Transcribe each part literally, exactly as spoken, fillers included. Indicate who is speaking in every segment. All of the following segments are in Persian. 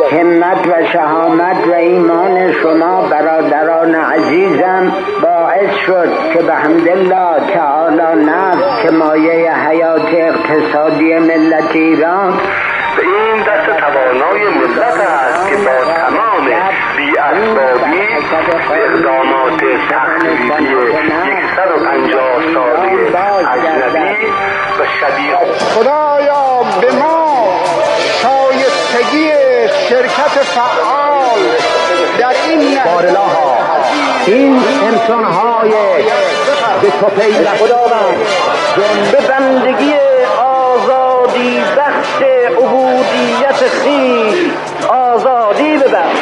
Speaker 1: همت و شهامت و ایمان شما برادران عزیزم باعث شد که به حمدالله تعالی نفت که مایه حیات اقتصادی ملت ایران
Speaker 2: به این دست توانای ملت است که با تمام بی‌اسبابی اقدامات تخریبی صد و پنجاه ساله اجنبی و شبیه
Speaker 3: خدایا به ما شایستگی شرکت فعال در این
Speaker 4: بارلاها این انسان‌های به تو پیوسته خداوند
Speaker 5: به بندگی آزادی بخش عبودیت خویش آزادی ببخش.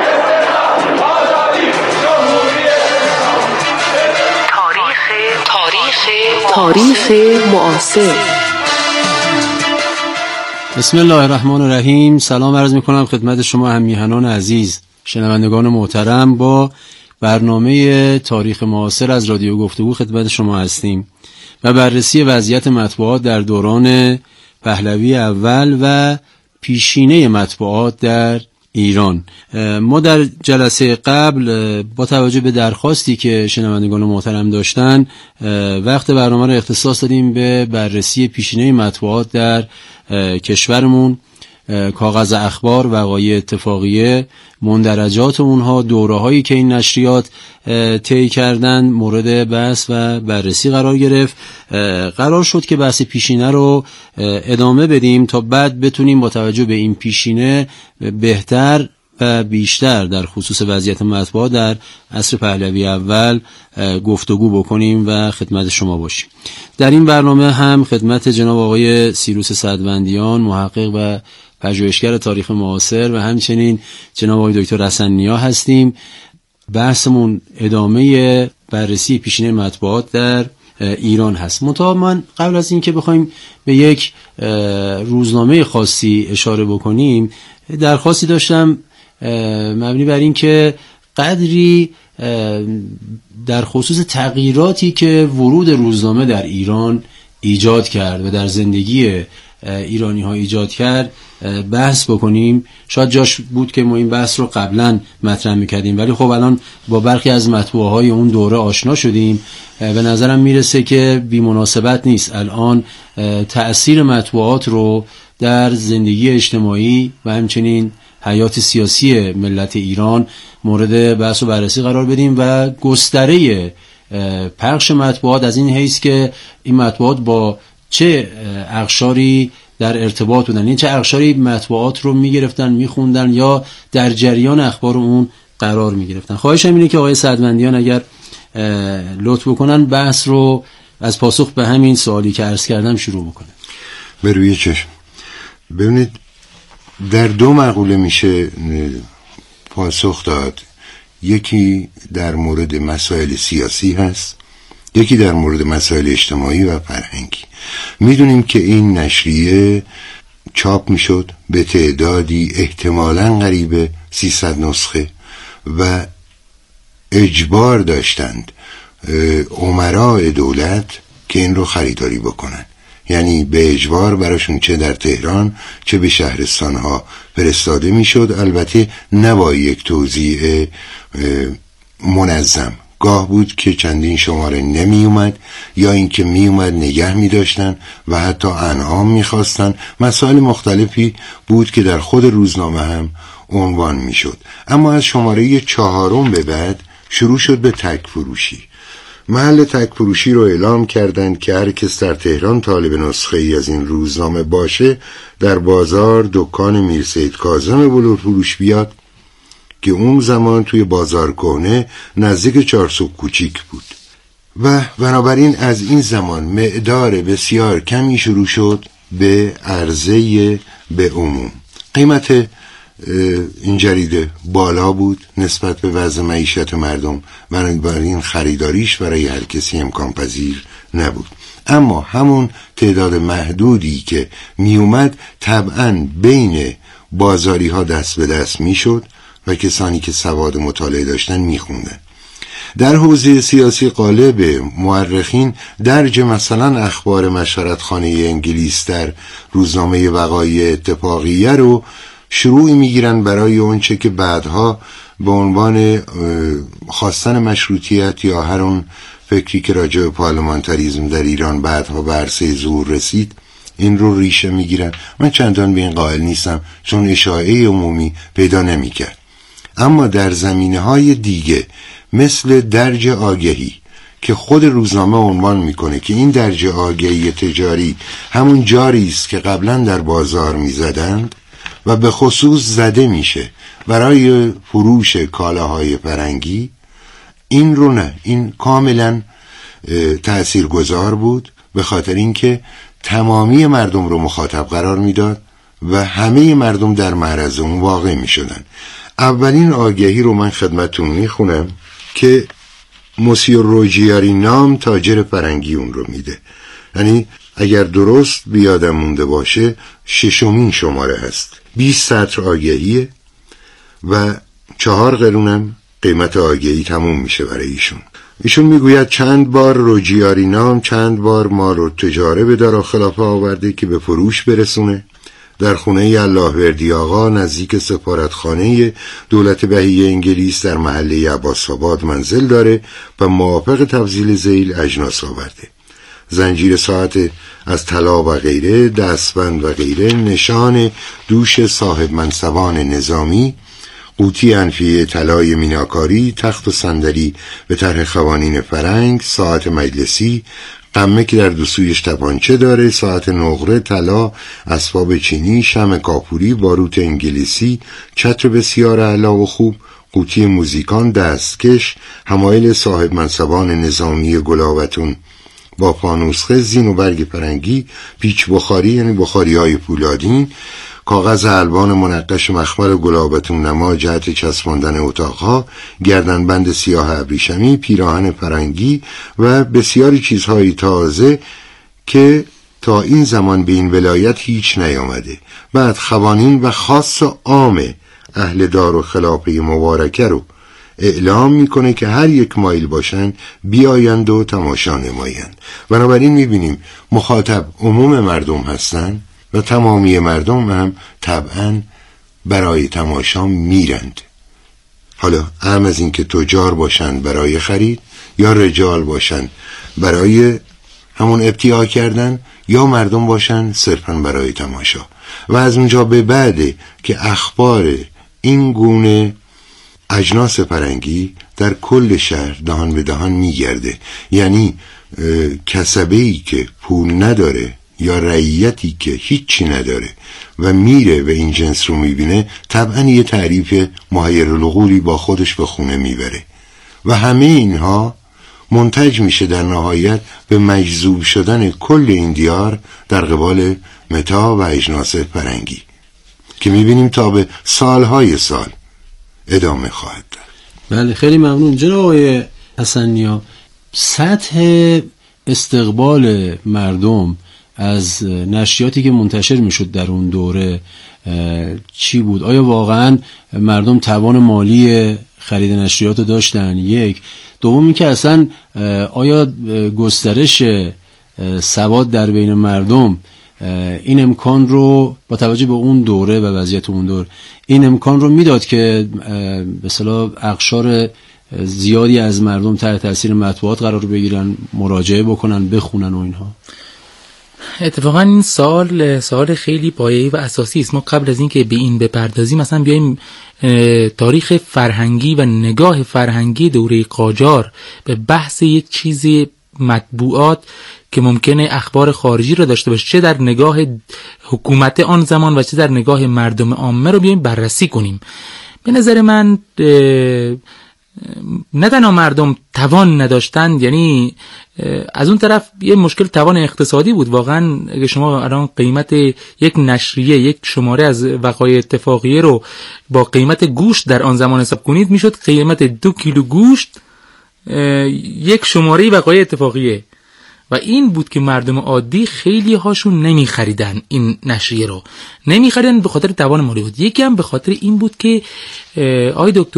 Speaker 6: تاریخ معاصر.
Speaker 7: بسم الله الرحمن الرحیم. سلام عرض میکنم خدمت شما هم میهنان عزیز، شنوندگان محترم. با برنامه تاریخ معاصر از رادیو گفتگو خدمت شما هستیم و بررسی وضعیت مطبوعات در دوران پهلوی اول و پیشینه مطبوعات در ایران. ما در جلسه قبل با توجه به درخواستی که شنوندگان محترم داشتن وقت برنامه را اختصاص دادیم به بررسی پیشینه مطبوعات در کشورمون، کاغذ اخبار، وقایع اتفاقیه، مندرجات اونها، دوره هایی که این نشریات طی کردن مورد بحث و بررسی قرار گرفت. قرار شد که بحث پیشینه رو ادامه بدیم تا بعد بتونیم با توجه به این پیشینه بهتر و بیشتر در خصوص وضعیت مطبوعات در عصر پهلوی اول گفتگو بکنیم و خدمت شما باشیم. در این برنامه هم خدمت جناب آقای سیروس سدوندیان، محقق و پژوهشگر تاریخ معاصر، و همچنین جناب آقای دکتر رسن نیا هستیم. بحثمون ادامه بررسی پیشینه مطبوعات در ایران هست. منتها من قبل از این که بخوایم به یک روزنامه خاصی اشاره بکنیم، درخواستی داشتم مبنی بر این که قدری در خصوص تغییراتی که ورود روزنامه در ایران ایجاد کرد و در زندگی ایرانی ها ایجاد کرد بحث بکنیم. شاید جاش بود که ما این بحث رو قبلا مطرح میکردیم، ولی خب الان با برخی از مطبوعه های اون دوره آشنا شدیم. به نظرم میرسه که بی مناسبت نیست الان تأثیر مطبوعات رو در زندگی اجتماعی و همچنین حیات سیاسی ملت ایران مورد بحث و بررسی قرار بدیم و گستره پخش مطبوعات از این حیث که این مطبوعات با چه اقشاری در ارتباط بودن، این چه اقشاری مطبوعات رو میگرفتن، میخوندن یا در جریان اخبار اون قرار میگرفتن. خواهشم اینه که آقای سدوندیان اگر لطف بکنن بحث رو از پاسخ به همین سوالی که عرض کردم شروع بکنن.
Speaker 8: به روی چشم. ببینید، در دو مقوله میشه پاسخ داد. یکی در مورد مسائل سیاسی هست، یکی در مورد مسائل اجتماعی و فرهنگی. میدونیم که این نشریه چاپ میشد به تعدادی احتمالاً قریب سیصد نسخه و اجبار داشتند امراء دولت که این رو خریداری بکنن، یعنی به اجبار براشون چه در تهران چه به شهرستانها فرستاده میشد. البته نه با یک توزیع منظم، گاه بود که چندین شماره نمی اومد یا اینکه می اومد نگه می داشتن و حتی انعام می خواستن. مسائل مختلفی بود که در خود روزنامه هم عنوان می شد. اما از شماره چهارم به بعد شروع شد به تک فروشی. محل تک فروشی رو اعلام کردند که هر کس در تهران طالب نسخه ای از این روزنامه باشه در بازار دکان میرسید کاظم بلور فروش بیاد که اون زمان توی بازار کهنه نزدیک چارسوب کوچیک بود و بنابراین از این زمان مقدار بسیار کمی شروع شد به عرضه به عموم. قیمت این جریده بالا بود نسبت به وضع معیشت مردم، بنابراین خریداریش برای هر کسی امکان پذیر نبود. اما همون تعداد محدودی که می اومد طبعاً بین بازاری ها دست به دست می شد و کسانی که سواد مطالعه داشتن می خوندن. در حوزه سیاسی قالب مورخین درج مثلا اخبار مشورتخانه انگلیس در روزنامه وقایع اتفاقیه رو شروعی میگیرن برای اونچه که بعدها به عنوان خواستن مشروطیت یا هر اون فکری که راجع به پارلمانتاریسم در ایران بعدها به عرصه ظهور رسید این رو ریشه میگیرن. من چندان به این قائل نیستم چون اشاعه عمومی پیدا نمیکرد. اما در زمینه‌های دیگه مثل درج آگهی که خود روزنامه عنوان میکنه که این درج آگهی تجاری همون جاری است که قبلا در بازار میزدند و به خصوص زده میشه برای فروش کالاهای فرنگی، این رو نه، این کاملا تأثیرگذار بود به خاطر اینکه تمامی مردم رو مخاطب قرار میداد و همه مردم در معرض اون واقع میشدن. اولین آگهی رو من خدمتتون میخونم که موسیو روجیاری نام تاجر فرنگی اون رو میده، یعنی اگر درست بیادم مونده باشه ششمین شماره هست. بیست سطر آگهیه و چهار قرونم قیمت آگهی تموم میشه برای ایشون. ایشون میگوید چند بار روجیاری نام چند بار ما رو تجاره به داراخلافه آورده که به فروش برسونه. در خونه اللهوردی آقا نزدیک سفارتخانه دولت بهیه انگلیس در محله عباس‌آباد منزل داره و موافق تفضیل ذیل اجناس آورده. زنجیر ساعت از طلا و غیره، دستبند و غیره، نشان دوش صاحب منصبان نظامی، قوطی انفیه طلای میناکاری، تخت و صندلی به طرح قوانین فرنگ، ساعت مجلسی، قمه که در دو سویش تپانچه داره، ساعت نقره، طلا، اسباب چینی، شمع کاپوری، باروت انگلیسی، چتر بسیار اعلی و خوب، قوطی موزیکان، دستکش، حمایل صاحب منصبان نظامی گلاوتون با فانوسخه، زین و برگ فرنگی، پیچ بخاری یعنی بخاری های پولادین، کاغذ الوان منقش مخمل گلابتون نما جهت چسباندن اتاقها، گردنبند سیاه ابریشمی، پیراهن فرنگی و بسیاری چیزهای تازه که تا این زمان به این ولایت هیچ نیامده. بعد قوانین و خاص و عام اهل دار و خلافه مبارکه رو اعلام میکنه که هر یک مایل باشن بیایند و تماشا نمایند. بنابراین میبینیم مخاطب عموم مردم هستن و تمامی مردم هم طبعا برای تماشا میرند. حالا هم از این که تجار باشن برای خرید یا رجال باشن برای همون ابتیاع کردن یا مردم باشن صرفا برای تماشا. و از اونجا به بعده که اخبار این گونه اجناس فرنگی در کل شهر دهان به دهان میگرده. یعنی کسبه‌ای که پول نداره یا رعیتی که هیچی نداره و میره و این جنس رو میبینه طبعا یه تعریف محیرالعقولی با خودش به خونه میبره و همه اینها منتج میشه در نهایت به مجذوب شدن کل این دیار در قبال متاع و اجناس فرنگی که میبینیم تا به سالهای سال ادامه خواهد داشت.
Speaker 7: بله خیلی ممنون جناب آقای حسن‌نیا. سطح استقبال مردم از نشریاتی که منتشر میشد در اون دوره چی بود؟ آیا واقعا مردم توان مالی خرید نشریات رو داشتن؟ یک. دوم این که اصلا آیا گسترش سواد در بین مردم این امکان رو با توجه به اون دوره و وضعیت اون دور این امکان رو میداد که به اصطلاح اقشار زیادی از مردم تحت تاثیر مطبوعات قرار بگیرن، مراجعه بکنن، بخونن و اینها؟
Speaker 9: اتفاقا این سوال سوال خیلی پایه‌ای و اساسی است. ما قبل از اینکه به این بپردازیم مثلا بیایم تاریخ فرهنگی و نگاه فرهنگی دوره قاجار به بحث یک چیزی مطبوعات که ممکنه اخبار خارجی رو داشته باشه، چه در نگاه حکومت آن زمان و چه در نگاه مردم عامه، رو بیایم بررسی کنیم. به نظر من نه تنها مردم توان نداشتن، یعنی از اون طرف یه مشکل توان اقتصادی بود. واقعا اگه شما الان قیمت یک نشریه، یک شماره از وقایع اتفاقیه رو با قیمت گوشت در آن زمان حساب کنید، میشد قیمت دو کیلو گوشت یک شماره وقایع اتفاقیه. و این بود که مردم عادی خیلی هاشون نمی خریدن این نشریه رو، نمی خریدن به خاطر توان مالی بود. یکی هم به خاطر این بود که آی دکتر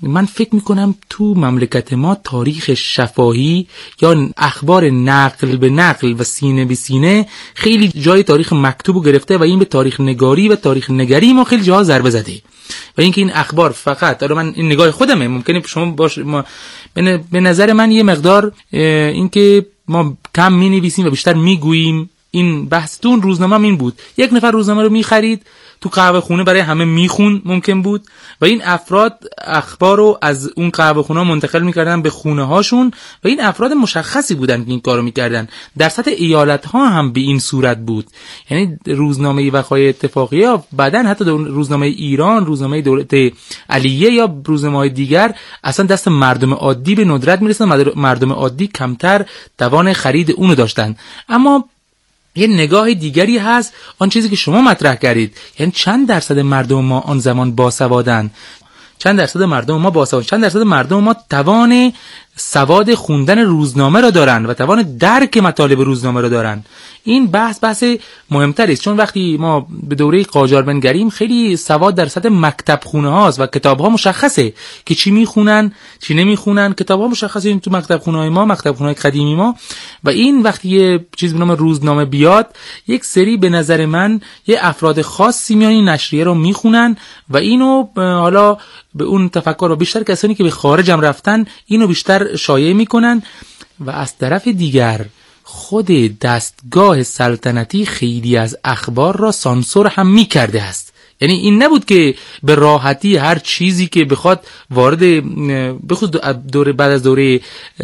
Speaker 9: من فکر میکنم تو مملکت ما تاریخ شفاهی یا اخبار نقل به نقل و سینه به سینه خیلی جای تاریخ مکتوبو گرفته و این به تاریخ نگاری و تاریخ نگری ما خیلی جاها ضربه زده و اینکه این اخبار فقط، حالا من این نگاه خودمه، ممکنه شما باش ما به نظر من یه مقدار اینکه ما کم می‌نویسیم و بیشتر میگوییم. این بحثتون روزنامه این بود، یک نفر روزنامه رو می‌خرید تو قهوه خونه برای همه میخون ممکن بود و این افراد اخبار رو از اون قهوه خونه منتقل میکردن به خونه هاشون و این افراد مشخصی بودن که این کارو میکردن. در سطح ایالت ها هم به این صورت بود، یعنی روزنامه وقایع اتفاقیه بعدن حتی روزنامه ایران، روزنامه دولت علیه یا روزنامه‌های دیگر اصلا دست مردم عادی به ندرت میرسن، مردم عادی کمتر توان خرید اونو داشتن. اما یه نگاه دیگری هست، آن چیزی که شما مطرح کردید، یعنی چند درصد مردم ما آن زمان باسوادن، چند درصد مردم ما باسواد، چند درصد مردم ما توان سواد خوندن روزنامه را دارن و توان درک مطالب روزنامه را دارن. این بحث بحث مهمتری است، چون وقتی ما به دوره قاجار بنگریم خیلی سواد در سطح مکتب خونه هاست و کتاب ها مشخصه که چی میخونن چی نمیخونن. کتاب ها مشخصه این تو مکتب خونه های ما، مکتب خونه های قدیمی ما. و این وقتی یه چیز به نام روزنامه بیاد، یک سری به نظر من یه افراد خاصی میان این نشریه رو میخونن و اینو حالا به اون تفکر و بیشتر کسانی که به خارج هم رفتن اینو بیشتر شایع میکنن. و از طرف دیگر خود دستگاه سلطنتی خیلی از اخبار را سانسور هم میکرده است. یعنی این نبود که به راحتی هر چیزی که بخواد وارد، بخصوص دوره بعد از دوره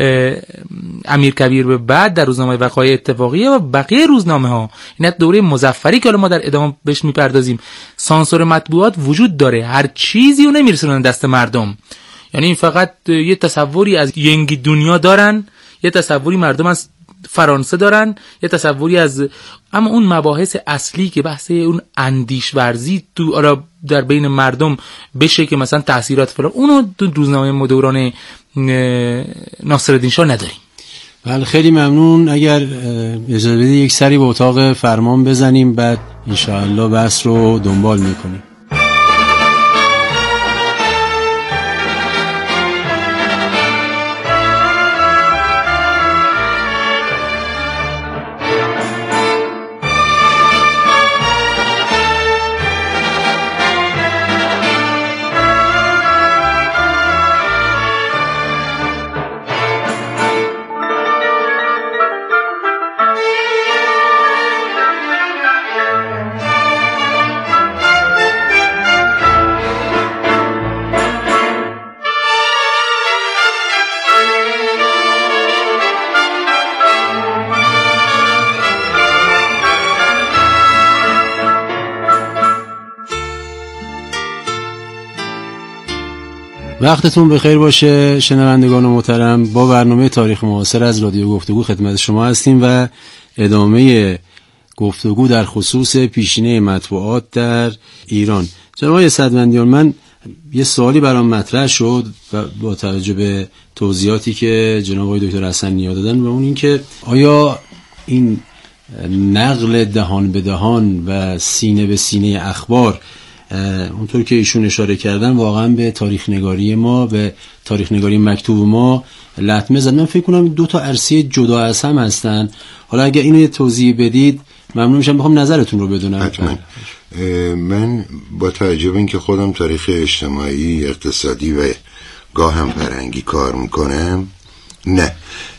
Speaker 9: امیر کبیر به بعد در روزنامه وقایع اتفاقیه و بقیه روزنامه ها، این دوره مظفری که حالا ما در ادامه بهش میپردازیم، سانسور مطبوعات وجود داره، هر چیزی رو نمیرسونن دست مردم. یعنی این فقط یه تصوری از ینگی دنیا دارن، یه تصوری مردم از فرانسه دارن، یه تصوری از، اما اون مباحث اصلی که بحث اون اندیش ورزی تو آره در بین مردم بشه که مثلا تاثیرات فلان، اونو تو روزنامه دوران ناصرالدین شاه نداریم.
Speaker 7: بله خیلی ممنون. اگر اجازه بدید یک سری به اتاق فرمان بزنیم، بعد انشاءالله بحث رو دنبال میکنیم. وقتتون بخیر باشه شنوندگان محترم. با برنامه تاریخ معاصر از رادیو گفتگو خدمت شما هستیم و ادامه گفتگو در خصوص پیشینه مطبوعات در ایران. جناب آقای صدوندیان، من یه سوالی برام مطرح شد و با توجه به توضیحاتی که جناب آقای دکتر حسن‌نیا دادن، و اون این که آیا این نقل دهان به دهان و سینه به سینه اخبار اونطور که ایشون اشاره کردن واقعا به تاریخ نگاری ما، به تاریخ نگاری مکتوب ما لطمه زد؟ من فکر کنم دو تا عرصه جدا از هم هستن. حالا اگه اینو یه توضیح بدید ممنون میشم، بخوام نظرتون رو بدونم.
Speaker 8: حتما. من با توجه به اینکه خودم تاریخ اجتماعی، اقتصادی و گاهم فرهنگی کار میکنم، نه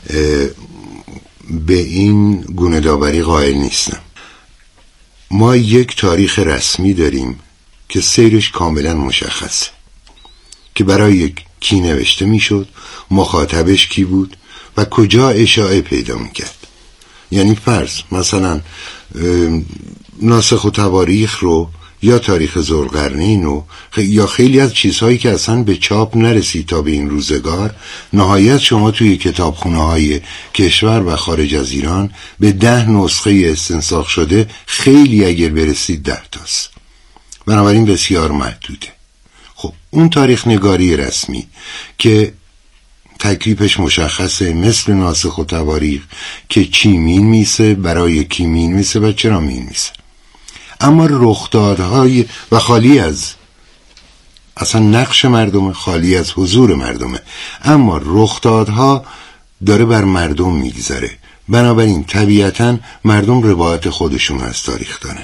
Speaker 8: به این گونه داوری قائل نیستم. ما یک تاریخ رسمی داریم که سیرش کاملا مشخصه، که برای کی نوشته میشد، مخاطبش کی بود و کجا اشاعه پیدا میکرد. یعنی فرض مثلا ناسخ و تواریخ رو یا تاریخ ذوالقرنین رو یا خیلی از چیزهایی که اصلا به چاپ نرسید تا به این روزگار، نهایت شما توی کتابخونه های کشور و خارج از ایران به ده نسخه استنساخ شده، خیلی اگر برسید ده تاست، بنابراین بسیار محدوده. خب اون تاریخ نگاری رسمی که تکلیفش مشخصه، مثل ناسخ و تواریخ که چی مین میسه، برای کی مین میسه و چرا مین میسه. اما رخدادهای و خالی از اصلا نقش مردم خالی از حضور مردمه، اما رخدادها داره بر مردم میگذره. بنابراین طبیعتاً مردم روایت خودشون از تاریخ دارن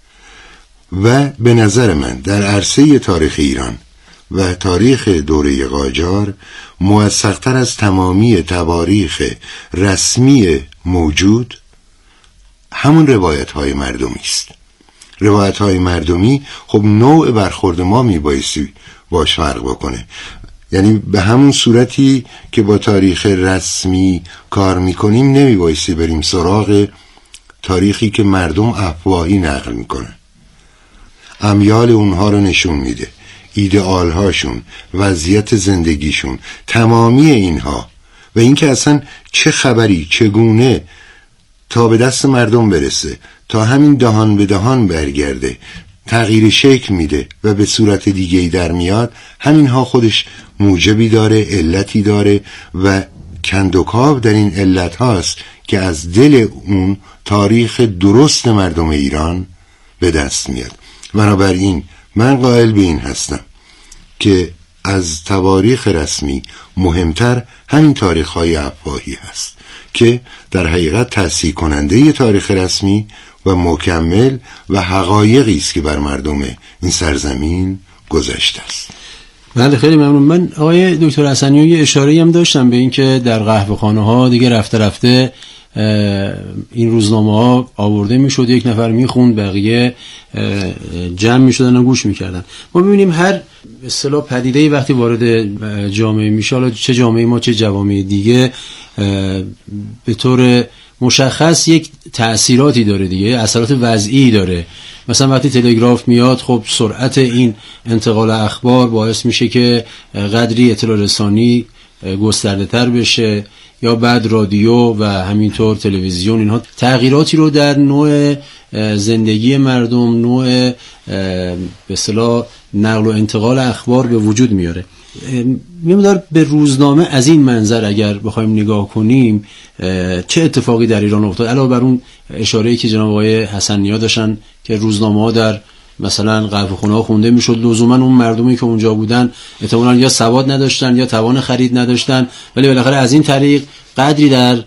Speaker 8: و به نظر من در عرصه تاریخ ایران و تاریخ دوره قاجار موثق‌تر از تمامی تواریخ رسمی موجود همون روایت های مردمی است. روایت های مردمی خب نوع برخورد ما میبایستی باش فرق بکنه، یعنی به همون صورتی که با تاریخ رسمی کار میکنیم نمیبایستی بریم سراغ تاریخی که مردم افواهی نقل میکنن. امیال اونها رو نشون میده، ایدئال هاشون، وضعیت زندگیشون، تمامی اینها و اینکه اصلا چه خبری چگونه تا به دست مردم برسه، تا همین دهان به دهان برگرده، تغییر شکل میده و به صورت دیگه‌ای در میاد، همینها خودش موجبی داره، علتی داره و کندوکاو در این علت هاست که از دل اون تاریخ درست مردم ایران به دست میاد. بنابراین من قائل به این هستم که از تواریخ رسمی مهمتر همین تاریخ‌های افواهی هست که در حقیقت تصحیح کننده تاریخ رسمی و مکمل و حقایقی است که بر مردم این سرزمین گذشته است.
Speaker 7: بله خیلی ممنون. من آقای دکتر حسنیان یه اشاره‌ای هم داشتم به این که در قهوه‌خانه‌ها دیگه رفته رفته این روزنامه ها آورده میشد، یک نفر میخوند، بقیه جمع میشدن و گوش میکردن. ما میبینیم هر به اصطلاح پدیده‌ای وقتی وارد جامعه میشه، حالا چه جامعه ما چه جوامع دیگه، به طور مشخص یک تأثیراتی داره دیگه، اثرات وضعی داره. مثلا وقتی تلگراف میاد، خب سرعت این انتقال اخبار باعث میشه که قدری اطلاع رسانی گسترده تر بشه، یا بعد رادیو و همینطور تلویزیون، اینها تغییراتی رو در نوع زندگی مردم، نوع به اصطلاح نقل و انتقال اخبار به وجود میاره. میمدار به روزنامه از این منظر اگر بخوایم نگاه کنیم چه اتفاقی در ایران افتاد، علاوه بر اون اشاره‌ای که جناب آقای حسن‌نیا داشتن که روزنامه‌ها در مثلا قهوه‌خونه‌ها خونده میشد، لزوما اون مردمی که اونجا بودن احتمالاً یا سواد نداشتن یا توان خرید نداشتن، ولی بالاخره از این طریق قدری در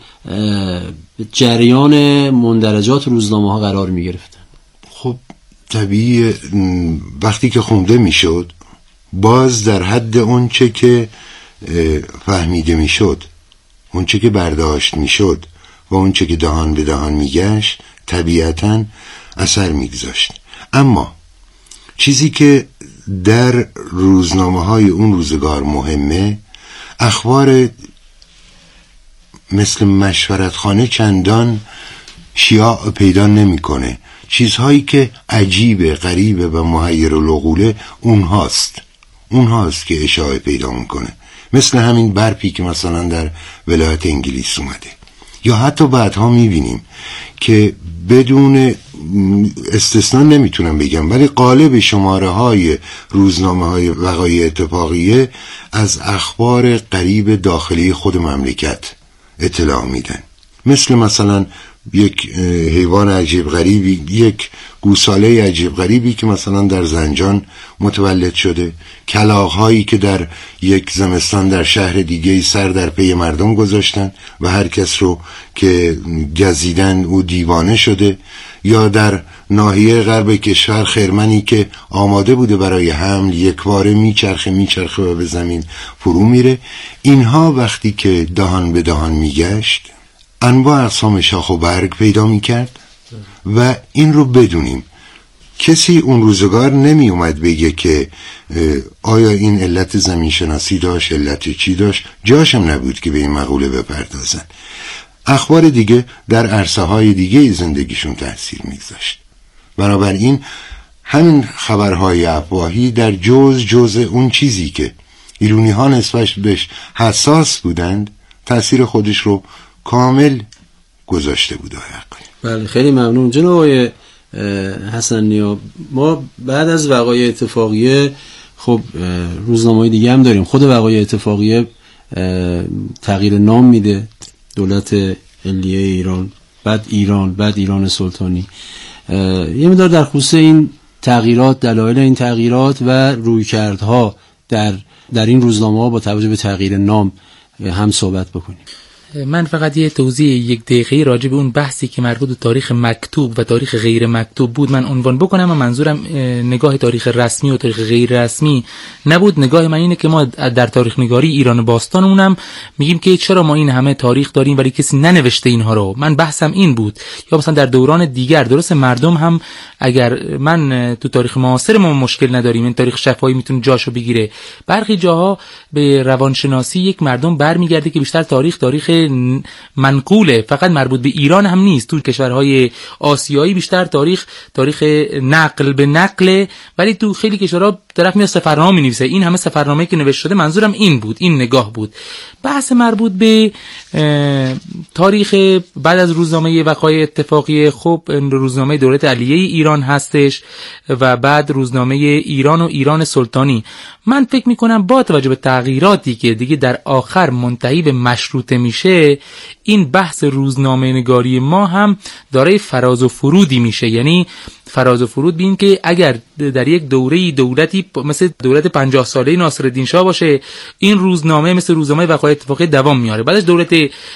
Speaker 7: جریان مندرجات روزنامه‌ها قرار می‌گرفتن.
Speaker 8: خب طبیعی وقتی که خونده میشد باز در حد اون چه که فهمیده میشد، اون چه که برداشت میشد و اون چه که دهان به دهان میگشت طبیعتاً اثر میگذاشت. اما چیزی که در روزنامه های اون روزگار مهمه، اخبار مثل مشورتخانه چندان شیاع پیدا نمیکنه. چیزهایی که عجیبه، غریبه و محیر العقوله اونهاست اونهاست که اشاعه پیدا میکنه، مثل همین برپی که مثلا در ولایت انگلیس اومده. یا حتی بعدها میبینیم که بدون استثناء نمیتونم بگم، ولی غالب شماره های روزنامه های وقایع اتفاقیه از اخبار غریب داخلی خود مملکت اطلاع میدن، مثل مثلا یک حیوان عجیب غریبی، یک گوساله عجیب غریبی که مثلا در زنجان متولد شده، کلاغ‌هایی که در یک زمستان در شهر دیگه سر در پی مردم گذاشتن و هر کس رو که گزیدن او دیوانه شده، یا در ناحیه غرب کشور خرمنی که آماده بوده برای حمل یکباره میچرخه میچرخه و به زمین فرو میره. اینها وقتی که دهان به دهان میگشت انواع اقسام شاخ و برگ پیدا میکرد و این رو بدونیم کسی اون روزگار نمی اومد بگه که آیا این علت زمین شناسی داشت، علت چی داشت، جاشم نبود که به این مقوله بپردازن. اخبار دیگه در عرصه های دیگه زندگیشون تأثیر میگذاشت. بنابراین همین خبرهای افواهی در جز جز اون چیزی که ایرانی ها نسبت بهش حساس بودند تأثیر خودش رو کامل گذاشته بود.
Speaker 7: بله خیلی ممنون جناب آقای حسن‌نیا. ما بعد از وقایع اتفاقیه خب روزنامه‌های دیگه هم داریم. خود وقایع اتفاقیه تغییر نام میده، دولت علیه ایران، بعد ایران، بعد ایران سلطانی. یه مقدار در خصوص این تغییرات، دلایل این تغییرات و رویکردها در در این روزنامه‌ها با توجه به تغییر نام هم صحبت بکنیم.
Speaker 9: من فقط یه توضیح یک دقیقه‌ای راجع به اون بحثی که مربوط به تاریخ مکتوب و تاریخ غیر مکتوب بود من عنوان بکنم و منظورم نگاه تاریخ رسمی و تاریخ غیر رسمی نبود. نگاه من اینه که ما در تاریخ نگاری ایران باستانمونم میگیم که چرا ما این همه تاریخ داریم ولی کسی ننوشته اینها رو. من بحثم این بود. یا مثلا در دوران دیگر درست مردم هم اگر من تو تاریخ معاصر ما مشکل نداریم، این تاریخ شفاهی میتونه جاشو بگیره. برخی جاها به روانشناسی یک مردم برمیگرده که بیشتر تاریخ تاریخ منقوله، فقط مربوط به ایران هم نیست. تو کشورهای آسیایی بیشتر تاریخ تاریخ نقل به نقله، ولی تو خیلی کشورها طرف میاد سفرنامه می‌نویسه. این همه سفرنامه‌ای که نوشته شده، منظورم این بود، این نگاه بود. بحث مربوط به تاریخ بعد از روزنامه وقایع اتفاقی، خب روزنامه دولت علیه ایران هستش و بعد روزنامه ایران و ایران سلطانی. من فکر میکنم با توجه به تغییراتی که دیگه در آخر منتهی به مشروطه میشه، این بحث روزنامه نگاری ما هم دارای فراز و فرودی میشه. یعنی فراز و فرود بین که اگر در یک دوره دولتی مثل دولت پنجاه ساله ناصرالدین شاه باشه، این روزنامه مثل روزنامه وقایع اتفاقی دوام میاره. بعدش دولت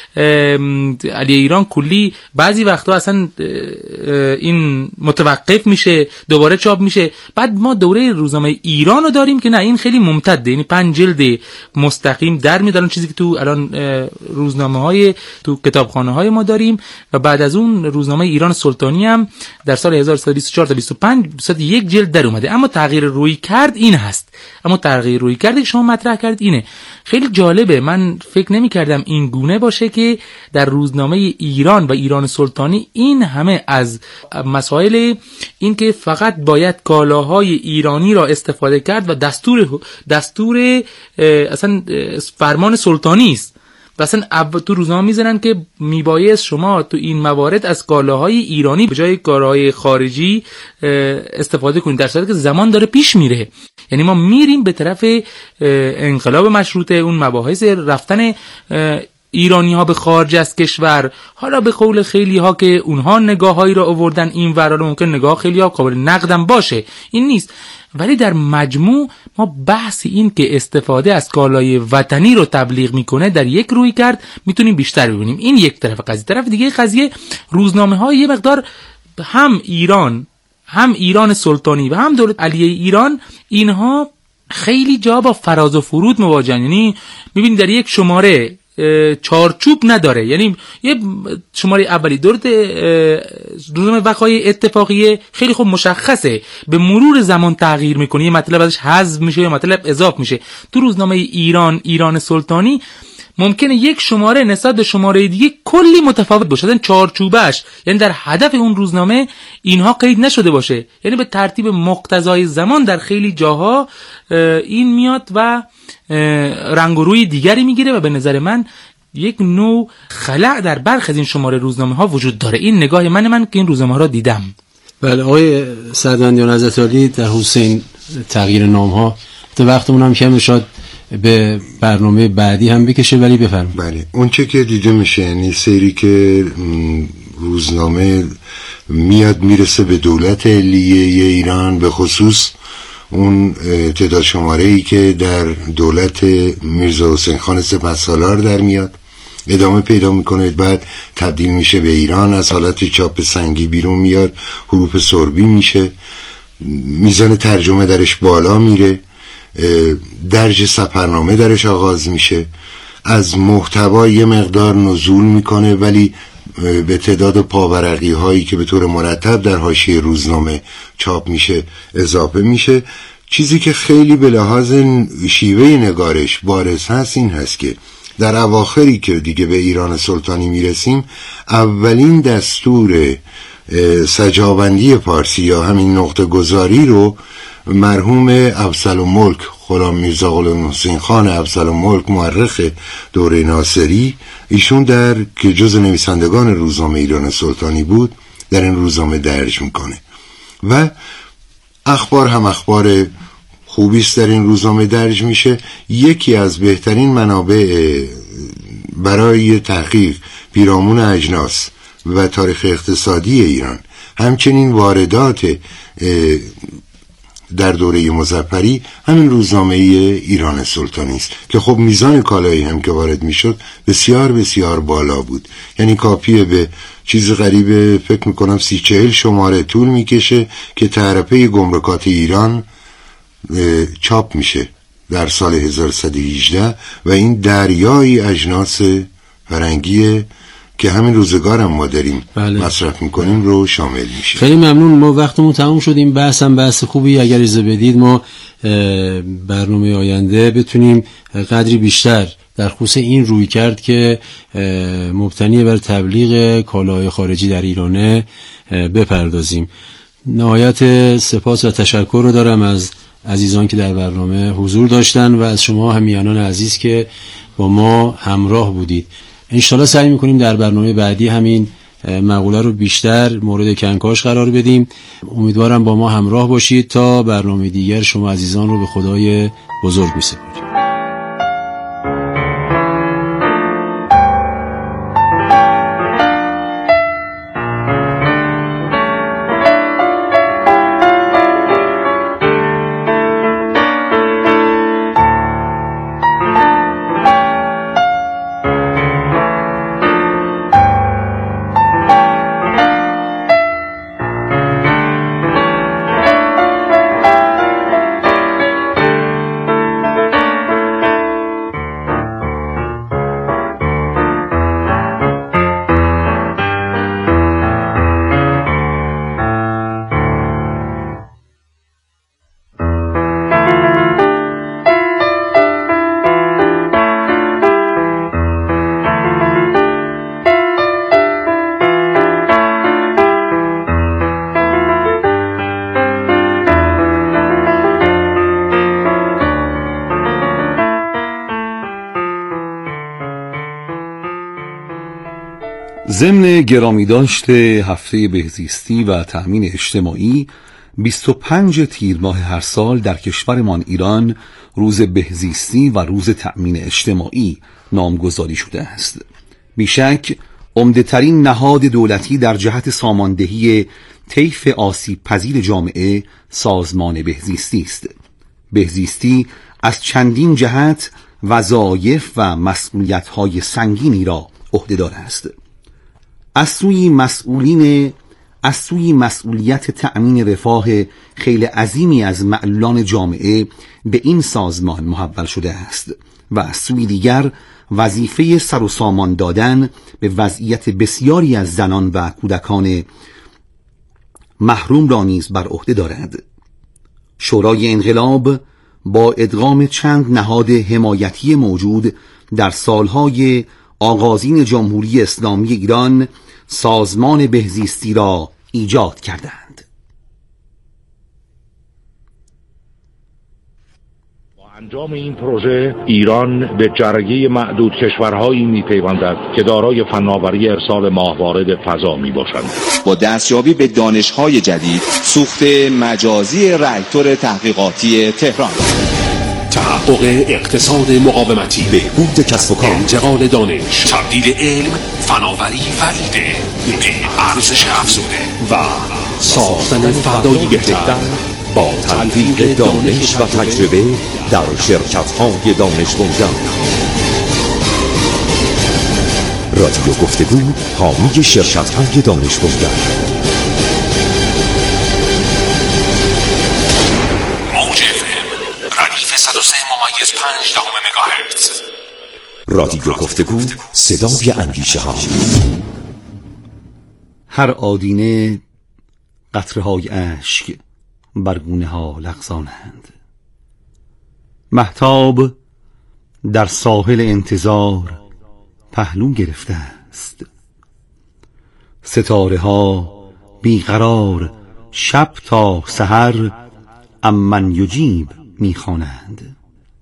Speaker 9: علی ایران کلی بعضی وقتا اصلا این متوقف میشه، دوباره چاپ میشه. بعد ما دوره روزنامه ایران رو داریم که نه، این خیلی ممتده، یعنی پنج جلد مستقیم در میاد، چیزی که تو الان روزنامه های تو کتابخانه های ما داریم. و بعد از اون روزنامه ایران سلطانی هم در سال هزار و سیصد و بیست و چهار تا بیست و پنج صد یک جلد در اومده. اما تغییر روی کرد این هست. اما تغییر روی کرد که شما مطرح کردید اینه خیلی جالبه. من فکر نمی کردم این گونه باشه که در روزنامه ایران و ایران سلطانی این همه از مسائل این که فقط باید کالاهای ایرانی را استفاده کرد و دستور دستور اصلا فرمان سلطانی است. و اصلا تو روزنامه میزنن که میبایست شما تو این موارد از کالاهای ایرانی به جای کالاهای خارجی استفاده کنید، در صورتی که زمان داره پیش میره. یعنی ما میریم به طرف انقلاب مشروطه، اون مباحث رفتن ایرانی ها به خارج از کشور. حالا به قول خیلی ها که اونها نگاه هایی را آوردن این ور، ممکن نگاه خیلی ها قابل نقدم باشه، این نیست. ولی در مجموع ما بحث این که استفاده از کالای وطنی رو تبلیغ میکنه در یک روی کرد میتونیم بیشتر ببینیم. این یک طرف قضیه. طرف دیگه قضیه روزنامه های یه مقدار هم ایران هم ایران سلطانی و هم دولت علیه ایران، اینها خیلی جا با فراز و فرود مواجهن. یعنی میبینید در یک شماره چارچوب نداره. یعنی یه شماره اولی دولت روزنامه وقایع اتفاقیه خیلی خوب مشخصه، به مرور زمان تغییر میکنه، یه مطلب ازش حذف میشه یا مطلب اضافه میشه. تو روزنامه ایران ایران سلطانی ممکنه یک شماره نسبت به شماره دیگه کلی متفاوت باشه، اصلا چارچوبش، یعنی در هدف اون روزنامه اینها قید نشده باشه. یعنی به ترتیب مقتضای زمان در خیلی جاها این میاد و رنگ و روی دیگری میگیره و به نظر من یک نوع خلأ در برخی از این شماره روزنامه ها وجود داره. این نگاه من من که این روزنامه ها را دیدم.
Speaker 7: بله آقای سروندیان حضرت عالی، در حسین تغییر نام ها تا وقتمون هم کم شد به برنامه بعدی هم بکشه، ولی بفرمایید.
Speaker 8: بله اون چه که دیده میشه، یعنی سری که روزنامه میاد میرسه به دولت علیه ایران، به خصوص اون تعداد شماره ای که در دولت میرزا حسین خان سپهسالار در میاد ادامه پیدا میکنه، بعد تبدیل میشه به ایران، از حالت چاپ سنگی بیرون میاد، حروف سربی میشه، میزان ترجمه درش بالا میره، درج سفرنامه درش آغاز میشه، از محتوا یه مقدار نزول میکنه ولی به تعداد پاورقی هایی که به طور مرتب در حاشیه روزنامه چاپ میشه اضافه میشه. چیزی که خیلی به لحاظ شیوه نگارش بارز هست این هست که در اواخری که دیگه به ایران سلطانی میرسیم، اولین دستور سجاوندی پارسی یا همین نقطه گذاری رو مرحوم افضل‌الملک غلام میرزا غلام حسین خان افضل‌الملک مورخ دوره ناصری، ایشون در که جز نویسندگان روزنامه ایران سلطانی بود در این روزنامه درج میکنه و اخبار هم اخبار خوبیست در این روزنامه درج میشه. یکی از بهترین منابع برای تحقیق پیرامون اجناس و تاریخ اقتصادی ایران همچنین واردات در دوره مظفری همین روزنامه ایران سلطانی است که خب میزان کالایی هم که وارد میشد بسیار بسیار بالا بود. یعنی کاپیه به چیز غریبه فکر میکنم سی چهل شماره طول میکشه که تعرفه گمرکات ایران چاپ میشه در سال هزار و صد و هجده و این دریایی اجناس فرنگی که همین روزگارم ما داریم بله. مصرف میکنیم رو شامل میشه.
Speaker 7: خیلی ممنون. ما وقتمون تموم شدیم. بحث هم بحث خوبی، اگر اجازه بدید ما برنامه آینده بتونیم قدری بیشتر در خصوص این روی کرد که مبتنی بر تبلیغ کالاهای خارجی در ایرانه بپردازیم. نهایت سپاس و تشکر رو دارم از عزیزان که در برنامه حضور داشتن و از شما همیهنان عزیز که با ما همراه بودید. انشالله سعی میکنیم در برنامه بعدی همین مقوله رو بیشتر مورد کنکاش قرار بدیم. امیدوارم با ما همراه باشید تا برنامه دیگر شما عزیزان رو به خدای بزرگ میسپاریم.
Speaker 10: ضمن گرامی داشته هفته بهزیستی و تأمین اجتماعی بیست و پنج تیر ماه هر سال در کشورمان ایران روز بهزیستی و روز تأمین اجتماعی نامگذاری شده است. بیشک عمده ترین نهاد دولتی در جهت ساماندهی طیف آسیب پذیر جامعه سازمان بهزیستی است. بهزیستی از چندین جهت وظایف و مسئولیت‌های سنگینی را عهده‌دار است. از سوی مسئولین از سوی مسئولیت تأمین رفاه خیلی عظیمی از معلولان جامعه به این سازمان محول شده است و از سوی دیگر وظیفه سر و سامان دادن به وضعیت بسیاری از زنان و کودکان محروم را نیز بر عهده دارد. شورای انقلاب با ادغام چند نهاد حمایتی موجود در سالهای آغازین جمهوری اسلامی ایران سازمان بهزیستی را ایجاد کردند.
Speaker 11: با انجام این پروژه ایران به جرگه معدود کشورهایی می‌پیوندد که دارای فناوری ارسال ماهوارد فضا میباشند.
Speaker 12: با دستیابی به دانش‌های جدید، سوخت مجازی راکتور تحقیقاتی تهران،
Speaker 13: تحقق اقتصاد مقاومتی،
Speaker 14: بهبود کسب و کار،
Speaker 13: انتقال دانش، تبدیل علم، فناوری و ایده به ارزش افزوده و ساختن فردایی بهتر
Speaker 14: با تلفیق دانش و تجربه در شرکت‌های دانش بنیان. رادیو گفتگو حامی شرکت‌های دانش بنیان.
Speaker 13: صد و سه ممیز پنج دهم مگاهرتز.
Speaker 14: رادیو گفتگو صدای اندیشه ها.
Speaker 10: هر آدینه قطره های اشک بر گونه ها لغزانند. مهتاب در ساحل انتظار پهلو گرفته است. ستاره ها بیقرار شب تا سحر امن یجیب میخوانند.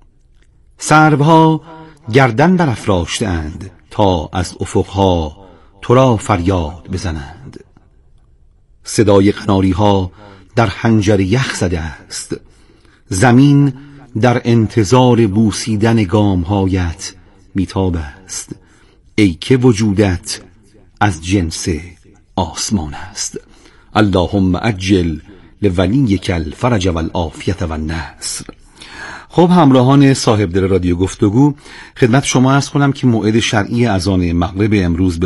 Speaker 10: سروها گردن برافراشته‌اند تا از افقها تو را فریاد بزنند. صدای قناری ها در حنجره یخ زده است. زمین در انتظار بوسیدن گامهایت بیتاب است. ای که وجودت از جنس آسمان است. اللهم عجل لولیک الفرج والعافیة والنصر. خب همراهان صاحب دل رادیو گفتگو، خدمت شما عرض کنم که موعد شرعی اذان مغرب امروز به